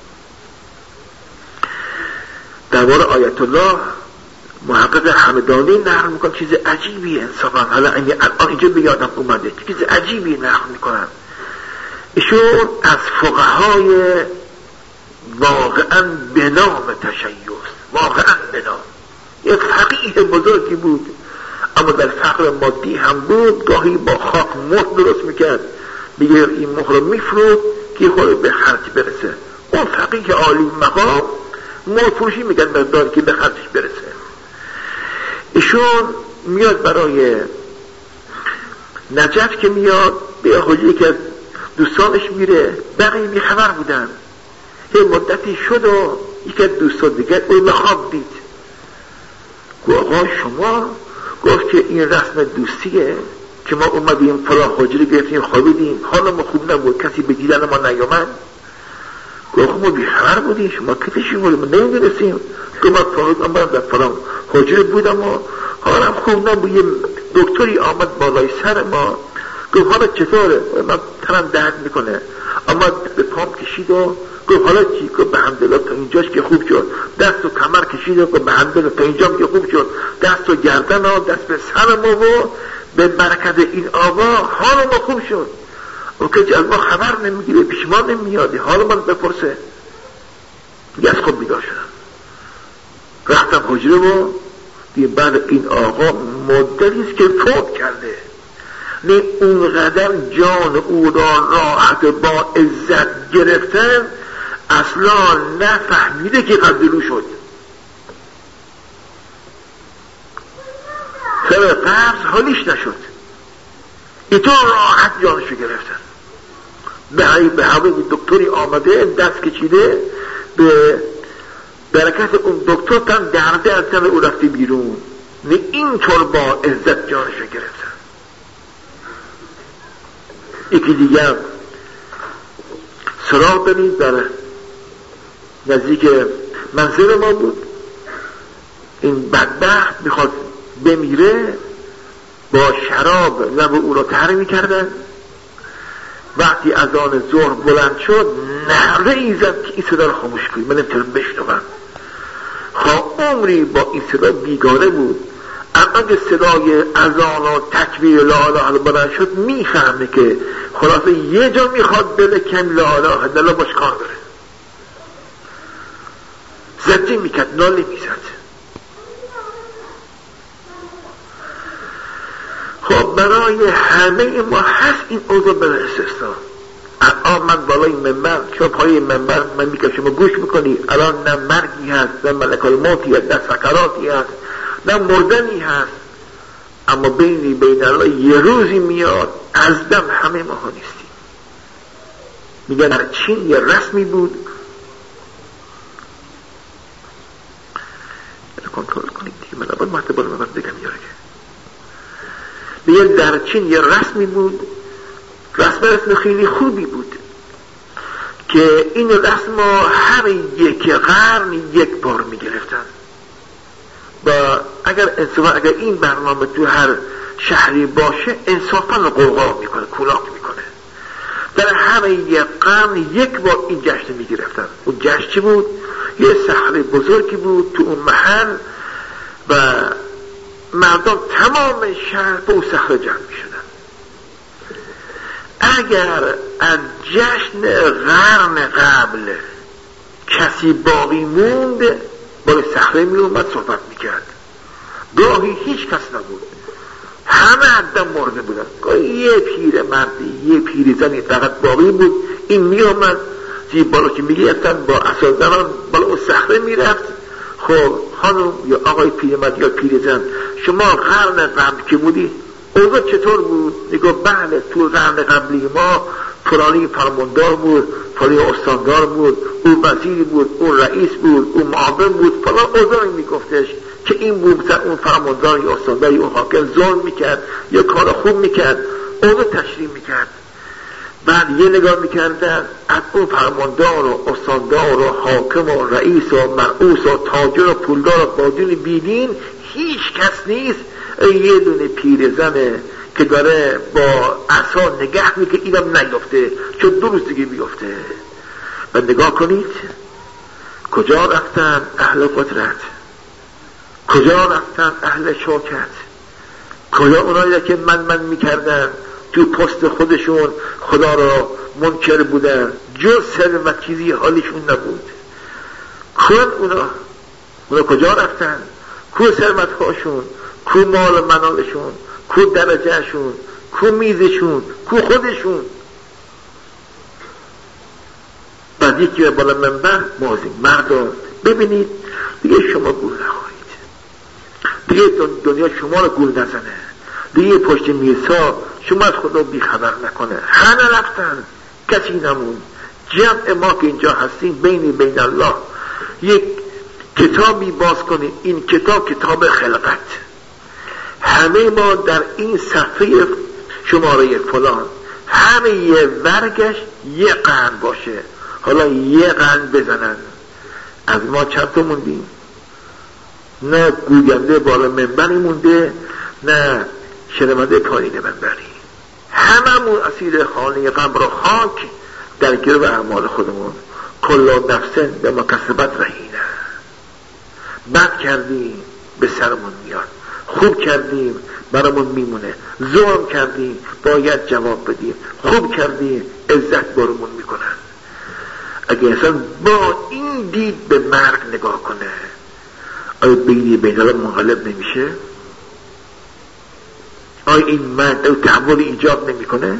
A: درباره آیت الله محقق همدانی نقل میکنن، چیز عجیبی انصافا حالا الان اینجا به یادم اومده، چیز عجیبی نقل میکنن. ایشون از فقهای واقعا به نام تشیع، واقعا به نام، یک فقیه بزرگی بود، اما در فقر مادی هم بود، گاهی با خاک مهر درست میکرد، میگه این مهر رو میفروخت که خود به خرج برسه. اون فقیه عالی مقام مهر فروشی میکرد مقداری که به خرجش برسه. ایشون میاد برای نجف که میاد به حجی که دوستانش میره، بقیه بیخبر بودن. یه مدتی شد و یکی از دوستان دیگر اون خواب دید، گفت آقا شما؟ گفت که این رسم دوستیه که ما اومدیم فلان حجری گرفتیم خوابیدیم، حالا ما خوب نبود، کسی به دیدن ما نیامد. گفت ما بیخبر بودیم، شما کتشی بودیم، ما نمیدونستیم. گفت من فلان در فلان حجری بودم و حالا خوب نبود، یه دکتری آمد بالای سر ما، گفت حالا چطوره؟ من تنم درد میکنه. اما به پام کشید و گفت حالا چی؟ گفت به حمدالله تا اینجاش که خوب شد. دست و کمر کشید و گفت به حمدالله تا اینجام که خوب شد. دست و گردن و دست به سر ما و به برکت این آقا حال ما خوب شد. او که از ما خبر نمیگیره، پیش ما نمیاده، حال من بپرسه. دیگه از خود بیدار شدم، رفتم حجره و دیگه بعد این آقا مدتیست که فوت کرده، نه اونقدر جان او را راحت با عزت گرفتن اصلا نفهمیده که قدرو شد. سر قبض حالیش نشد، اینطور راحت جانشو گرفتن. به همه دکتری آمده دست کشیده به برکت اون دکتر تن درده از تن او رفته بیرون، نه اینطور با عزت جانشو گرفتن. یکی دیگر سراغ دارید در نزدیک منزل ما بود، این بدبخت میخواد بمیره، با شراب لب او را تر میکردن. وقتی اذان ظهر بلند شد نعره ای زد که این صدا رو خاموش کنید، من نمیتونم بشنوم. خواه عمری با این صدا بیگانه بود، اما که صدای اذان و تکبیر لا اله الا الله بلند شد میفهمه که خلاصه یه جا میخواد بله کم لا اله الا الله باش کار داره. زجه میکرد، ناله میزد. خب برای همه ما هست این اوضاع بلا استثناء. الان من بالای منبر، شما پای منبر من میگم شما گوش میکنی، الان نه مرگی هست، نه ملک الموتی هست، نه سکراتی هست، نه مردنی هست، اما بین الله یه روزی میاد از دم همه ما ها نیستیم. میگن در چین یه رسمی بود، کنترل کنید دیگه، من باید محتبال من بگم یاره که میگن در چین یه رسمی بود، رسم خیلی خوبی بود که این رسم هر یک قرن یک بار میگرفتن و اگر این برنامه تو هر شهری باشه انصافا قوقا میکنه، کولاک میکنه. در هر یک قرن یک بار این جشن میگرفتن. اون جشن چی بود؟ یه صحنه بزرگی بود تو اون محل و مردم تمام شهر به اون صحنه جمع میشدن. اگر از جشن قرن قبل کسی باقی موند بالا صحنه می اومد صحبت میکرد. گاهی هیچ کس نبود، همه عدم مرده بودن. گاهی یه پیر مردی یه پیر زنی فقط باقی بود، این می اومد زیر بالا که میگرفتن با اساسداران بالا اون صحنه میرفت. خب خانم یا آقای پیرمرد یا پیرزن، شما قرن قبل که بودی اوضاع چطور بود؟ میگو بله تو قرن قبلی ما فلانی فرماندار بود، فلانی استاندار بود، او وزیر بود، او رئیس بود، او معاون بود، فلان اوضاعی میگفتش که این بود اون فرماندار یا استاندار یا حاکم ظلم میکرد یا کار خوب میکرد، اوضاع تشریح میکرد. بعد یه نگاه میکردن از اون فرماندار و استاندار و حاکم و رئیس و مرئوس و تاجر و پولدار و بادون بیدین هیچ کس نیست، یه دونه پیرزنه که داره با عصا نگه میگه اینم نیفته چون 2 روز دیگه بیفته. و نگاه کنید کجا رفتن اهل قدرت، کجا رفتن اهل شوکت، کجا اونایی که من میکردن تو پست خودشون خدا را منکر بودن، جز ثروت چیزی حالشون نبود. اونا کجا رفتن؟ کو ثروت هاشون، کو مال منالشون، کو درجهشون، کو میزشون، کو خودشون. بعد یکی بالا منبر موازین مردم ببینید دیگه شما گول نخواهید، دیگه دنیا شما را گول نزنه، دیگه پشت میرسا شما از خدا بیخبر نکنه. همه رفتن، کسی نمون. جمع ما که اینجا هستیم بین الله یک کتابی باز کنید، این کتاب خلقت. همه ما در این صفحه شماره فلان همه یه ورگش یه قرن باشه، حالا یه قرن بزنن. از ما چند تا موندیم؟ نه گوینده بالا منبری مونده، نه شنونده پایین منبری. هممون اسیر خانه قبر و خاک در گرو اعمال خودمون. کلا نفسن به ما کسبت رهینه. بد کردیم به سرمون میاد، خوب کردیم برامون میمونه، ظلم کردیم باید جواب بدیم، خوب کردیم عزت برامون میکنن. اگه انسان با این دید به مرگ نگاه کنه آیا بین الله منقلب نمیشه؟ آیا این مرگ او تحول ایجاد نمیکنه؟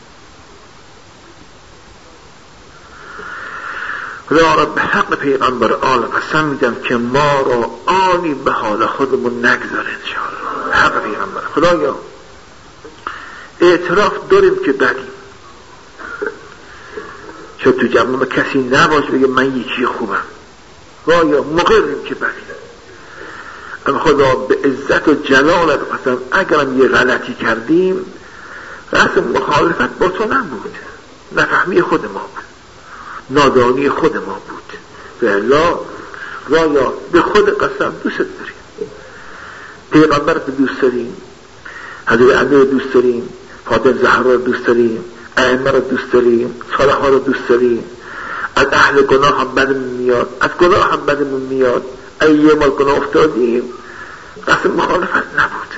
A: خدا را به حق پیغمبر آل قسم میدم که ما را آنی به حال خودمون نگذاره انشاءالله. حق پیغمبر خدایا اعتراف داریم که بدیم، شد تو جمعه کسی نباشه بگه من یکی خوبم، وایا مقریم که بدیم. اما خدا به عزت و جلالت قسم اگرم یه غلطی کردیم قصد مخالفت با تو نبود، نفهمی خود ما بود، نادانی خود ما بود. و الا وایا به خود قسم دوست داریم، پیغمبر رو دوست داریم، حضرت علی رو دوست داریم، فاطمه زهرا رو دوست داریم، ائمه رو دوست داریم، صالح‌ها رو دوست داریم. از اهل گناه هم بدمون میاد، از گناه هم بدمون میاد. اگه یه مال گناه افتادیم قصد مخالفت نبود.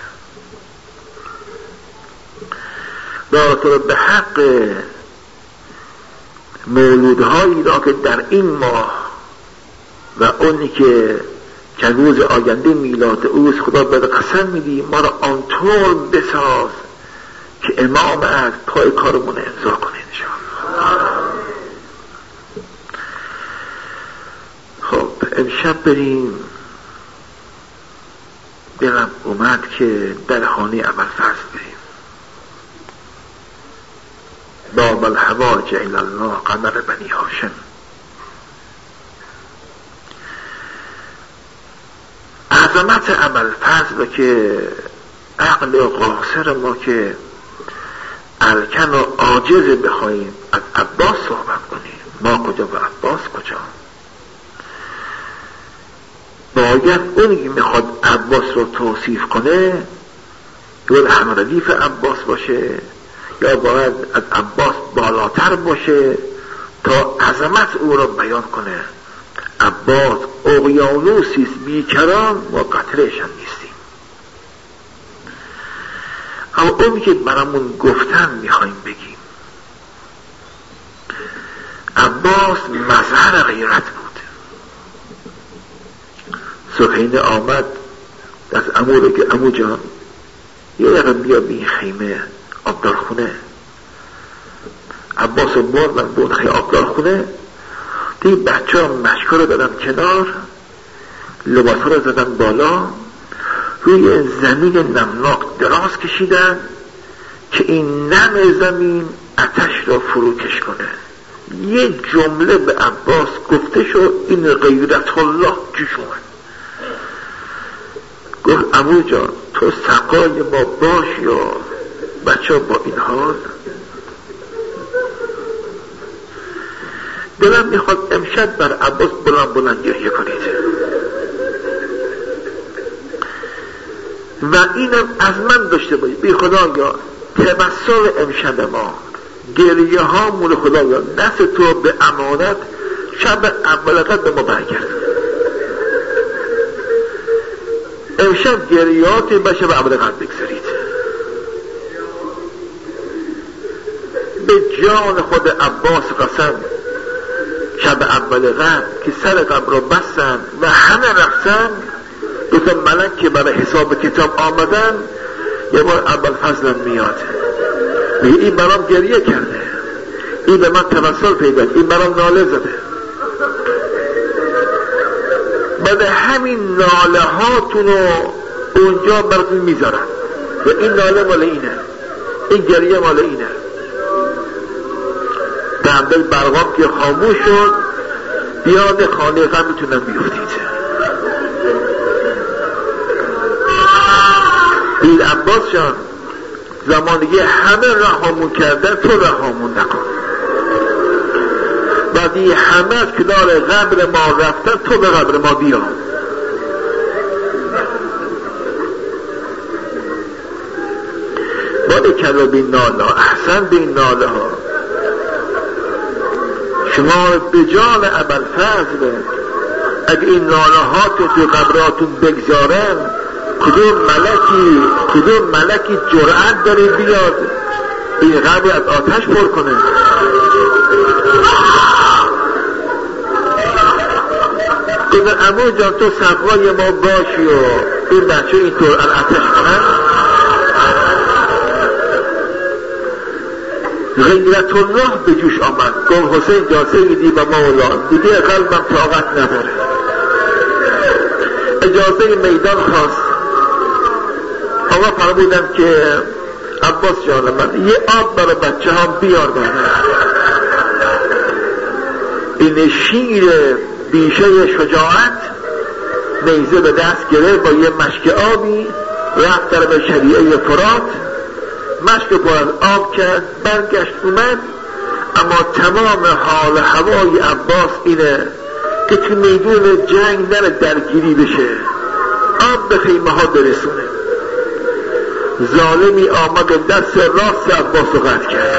A: دارت به حق مولودهایی را که در این ماه و اونی که روز آینده میلاد اوست خدا به قسم میدی ما را آنطور بساز که امام از پای کارمون امضا کنه انشاءالله. خب امشب بریم. دلم اومد که در خانه ابوالفضل بریم. باب الحواج الی الله قمر بنی هاشم. عظمت ابوالفضل که عقل قاصر ما که الکن و عاجز بخواهیم از عباس صحبت کنیم، ما کجا و عباس کجا؟ باید اونی که میخواد عباس رو توصیف کنه یا همردیف عباس باشه یا باید از عباس بالاتر باشه تا عظمت او رو بیان کنه. عباس اقیانوسیست بیکران و قطره‌اش هم نیستیم. اما اونی که برامون گفتن میخوایم بگیم. عباس مظهر غیرت بود. سخینه آمد از عمو که عمو جان یه دقیقه بیا به این خیمه آبدارخونه. عباس رو بردن به اون خیمه آبدارخونه. این بچه ها مشکا رو دادن کنار، لباس ها رو زدن بالا، روی زمین نمناک دراز کشیدن که این نم زمین آتش را فروکش کنه. یه جمله به عباس گفته شد این غیرت الله جوش اومد. گفت عمو جان تو سقای ما باش یا بچه ها با این حال. دلم میخواد امشب بر عباس بلند گریه کنید و اینم از من داشته باشید. بی خدایا تبسل امشب ما گریه ها مول خدایا دست تو به امانت شب اولقت به ما برگرد. امشب گریاتی بشه به اولقت بگذارید. به جان خود عباس قسم شب اول قبل که سر قبر رو بستن و همه رفتن دو تا ملک که برای حساب کتاب آمدن یه بار ابوالفضل میاد میگه این برام گریه کرده، این به من توسل پیدا، این برام ناله زده. بعد همین ناله هاتون رو اونجا براتون میذارن و این ناله مال اینه، این گریه مال اینه. دنبال برقام که خاموش شد بیاد خانه غم میتونن بیفتید. این عباس جان زمانی همه رهامون کردن تو رهامون نکن. بعدی همه از کنار قبر ما رفتن تو به قبر ما بیا. باید کلا به این ناله احسن به این ناله ها شما به جان ابوالفضل اگه این ناله ها تو قبراتون بگذارن کدوم ملکی جرأت داره بیاد این قبر از آتش پر کنه؟ این عمو جان تو سقای ما باشی و این بچه اینطور از آتش کنن؟ غیرت الله به جوش آمد. گفت حسین جاسه میدی به مولا دیگه قلبم طاقت نداره. اجازه میدان خواست. آقا فرمودم که عباس جان من یه آب برای بچه هم بیار بانه. این شیر بیشه شجاعت نیزه به دست گرفت با یه مشک آبی رفت در به شریعه فرات، مشک پر از آب کرد، برگشت اومد. اما تمام حال هوای عباس اینه که تو میدون جنگ نره درگیری بشه، آب به خیمه ها برسونه. ظالمی آمد دست راست عباس رو قطع کرد،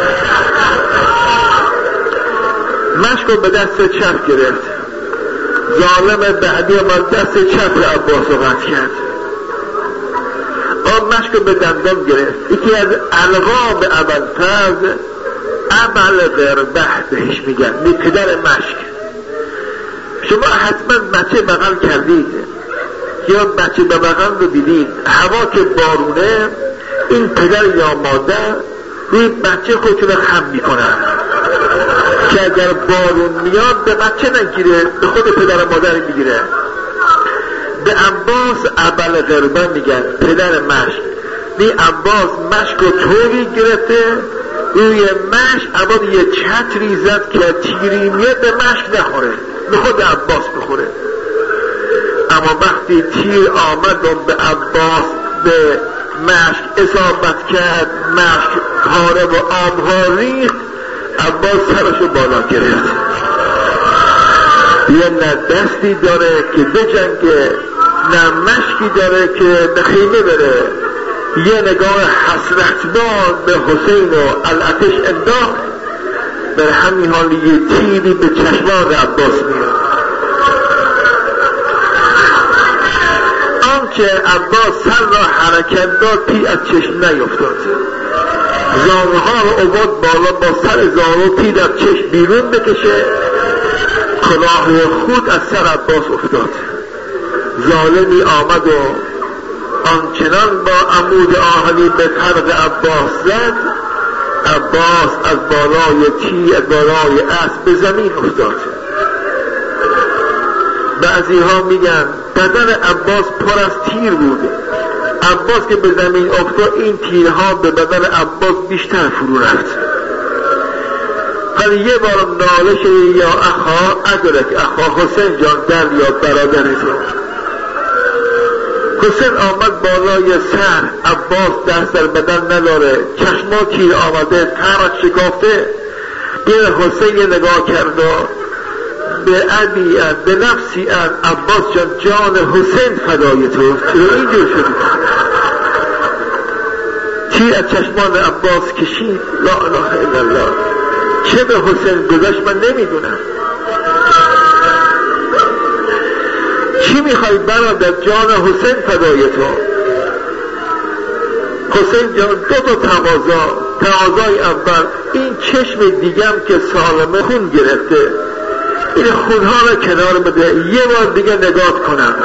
A: مشک رو به دست چپ گرفت. ظالم بعدی آمد دست چپ عباس رو قطع کرد، آب مشک رو به دندان گرفت. یکی از القاب ابوالفضل ابوالغربه بهش میگن، می پدر مشک. شما حتما بچه بغل کردید یا بچه به بغل رو دیدید، هوا که بارونه این پدر یا مادر روی بچه خودشون رو خم میکنن که اگر بارون میاد به بچه نگیره، به خود پدر مادر میگیره. به عباس ابوالغربه میگن، پدر مشک. دی عباس مشک رو طوری گرفته، روی مشک عباس یه چتری زد که تیری میاد به مشک نخوره، به خود عباس بخوره. اما وقتی تیر آمد و به عباس به مشک اصابت کرد، مشک پاره و آبها ریخت، عباس سرشو بالا گرفت. یه نه دستی داره که بجنگه، نه مشکی داره که به خیمه بره. یه نگاه حسرتبار به حسین و الاتش انداخت، در همین حال یه تیری به چشمان عباس میاد. آنچه عباس سر را حرکت داد تیر از چشم نیفتاد، زانوها رو آورد بالا، با سر زانو تیر از چشم بیرون بکشه، کلاه خود از سر عباس افتاد. ظالمی آمد و آنچنان با عمود آهنی به فرق عباس زد، عباس از بالای تیر، از بالای اسب به زمین افتاد. بعضی ها میگن بدن عباس پر از تیر بود، عباس که به زمین افتاد این تیرها به بدن عباس بیشتر فرو رفت. ولی یه بار ناله شدی یا اخا ادرک اخا، حسین جان در یا برادر تو. حسین آمد بالای سر، عباس دست در بدن نداره، چشما تیر آمده، ترک شکافته. یه حسین یه نگاه کرد و به ابی به نفسی عباس جان حسین فدای تو. اینجور شد تیر از چشمان عباس کشید. لا اله الا الله، چه به حسین گذاشت من نمیدونم. چی میخوای برادر جان حسین فدای تو؟ حسین جان دو تا تقاضای اول این چشم دیگم که سالمه خون گرفته، این خونها رو کنار بده، یه بار دیگه نگاه کنم.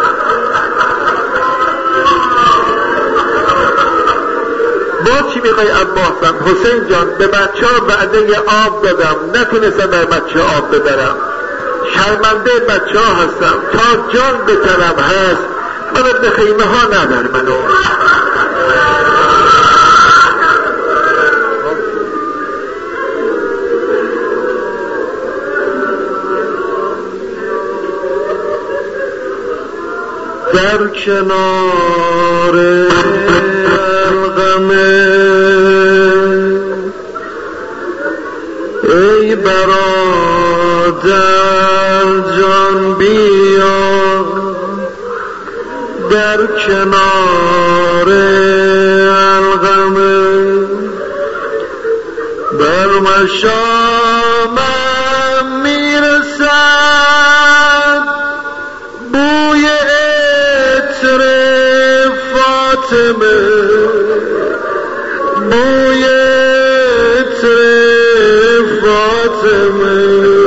A: با چی میخوای عباسم؟ حسین جان به بچه ها وعده یه آب دادم، نتونستم در بچه آب ببرم، شرمنده بچه ها هستم، تا جان به طرف هست منو به خیمه ها ندار منو. در کنار الغم ای برادر جان بیا، در کنار الغم بر مشامم میرسد بوی عطر فاطمه، بوی عطر فاطمه.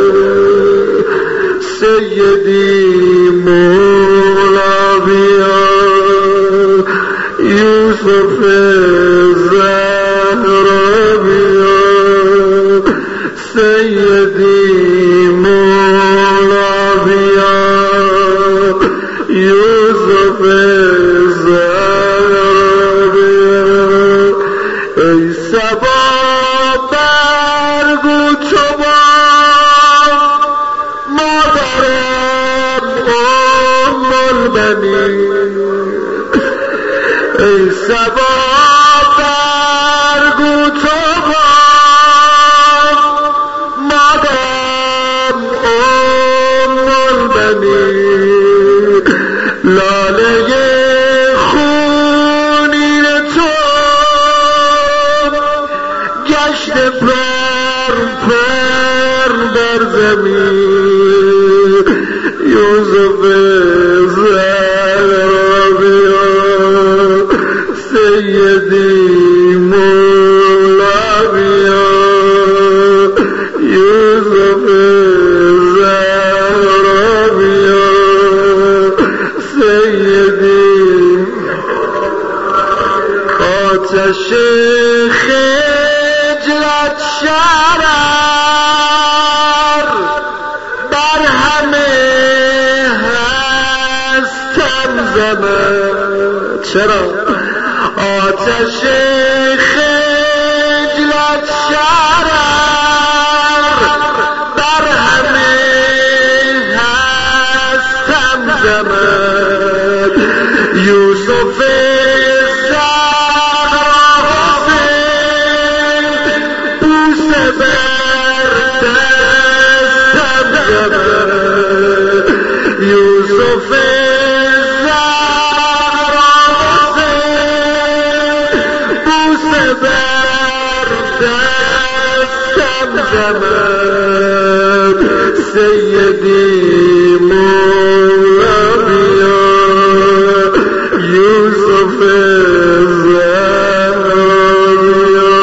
A: سیدی مولا بیا، یوسف زهرا بیا، سیدی مولا بیا، یوسف زهرا بیا. ای سبا برگو چوبان مادر الملبنی ای صبا برگو تو مادام الملبنی لاله خونین تو گشت پر در زمین یوسف زرابیا سیدی مولابیا یوسف زرابیا سیدی آتش خجلت شرر بر همه هستم زمن چرا آتش خجلت شرر بر همه هستم زمن یوسف یوسف زهرا بوسه بر دستم زمن سیدی مولابیا یوسف زهرا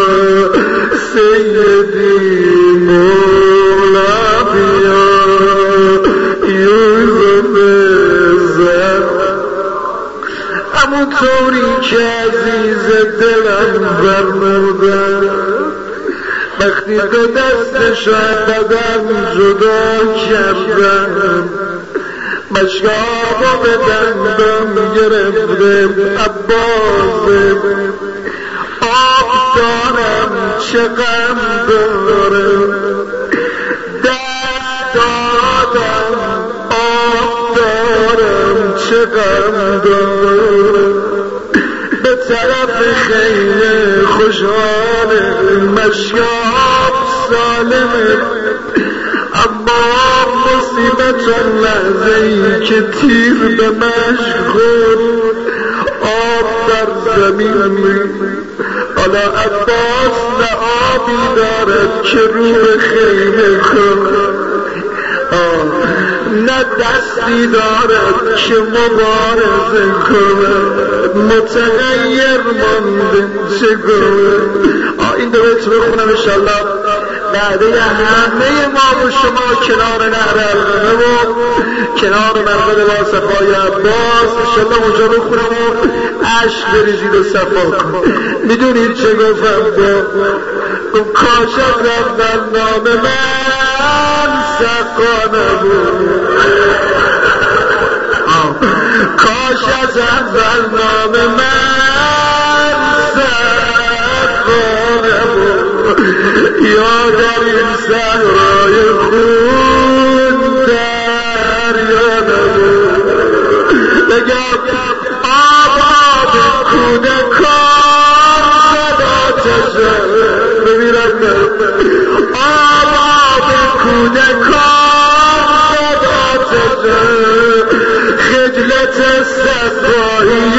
A: سیدی مولابیا همونطوری که عزیز دلم فرمودن وقتی دو دستش بدم جدا کردم مشکابو به دندم گرفته عباسه آب دارم چه غم دارم دست دادم آب دارم چه غم دارم به طرف خیلی خوشحاله مشکاب سالمه اما مصیبت لحظه‌ای که تیر به مشک خورد آب در زمین حالا عباس نه آبی دارد که رو به خیمه خورد نه دستی دارد که مبارزه کند متغیر مانده چگونه این دو بیت بخونم انشالله بعده همه ما و شما کنار نهر القمه و کنار مرقد با صفای عباس انشالله اونجا بخونم و عشق بریزید و صفا کن میدونید چه گفتم گفت کاش از اول نام من سقا نبود کاش از اول نام من سقا نبود یا در این صحرای خون دریا نبود بگم آب کودکان زد آتشم ببینم آب کودکان زد آتشم خجلت صفایی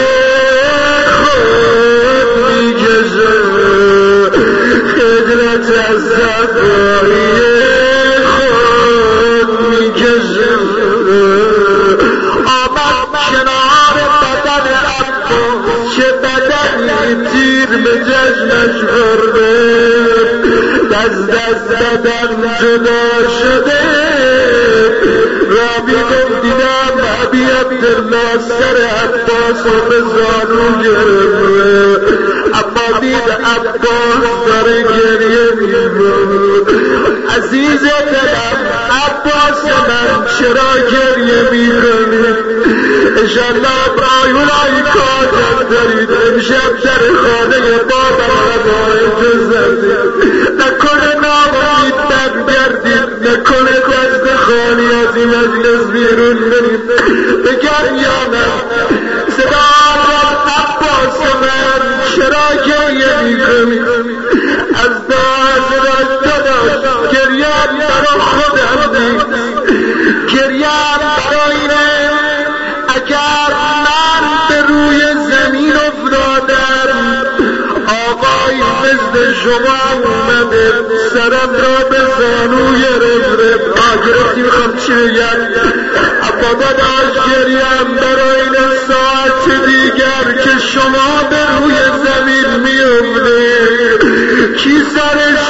A: خود میکشه خجلت صفایی خود میکشه آمد کنار بدن عباس چه بدنی تیر به جشنش خورده دست بدن جدا شده رابی گفت دیدم ابی عبدالله سر عباس و به زانو گرفته اما دید عباس داره گریه می‌کند عزیز دلم عباس من چرا گریه می‌کنی انشالله برایونای کاجت دارید امشب در خانه بابم غذایت زدید نکنه نامید برگردید نکنه دست خالی از این
B: جز بیرون بریم بگم یا نه صدا عباس من چرا گریه میکنی از داداش گریم برا خودم نیست گریم برا اینه اگر من به روی زمین افتادم آقای مثل شما اومده سرم را به زانوی رب آگرفتی میخوام چی بگم ابا داداش گریم برای این ساعت دیگر که شما به روی زمین میفته کی سرش